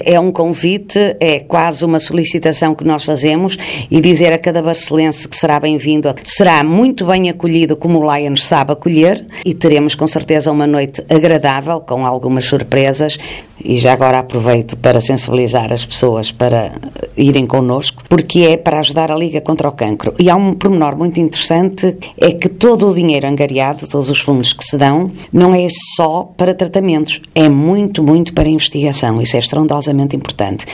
é um convite, é quase uma solicitação que nós fazemos e dizer a cada barcelense que será bem-vindo, será muito bem acolhido como o Lions sabe acolher e teremos com certeza uma noite agradável com algumas surpresas e já agora aproveito para sensibilizar as pessoas para irem connosco, porque é para ajudar a Liga contra o Cancro. E há um pormenor muito interessante, é que todo o dinheiro angariado, todos os fundos que se dão, não é só para tratamentos, é muito, muito para investigação. Isso é estrondosamente importante.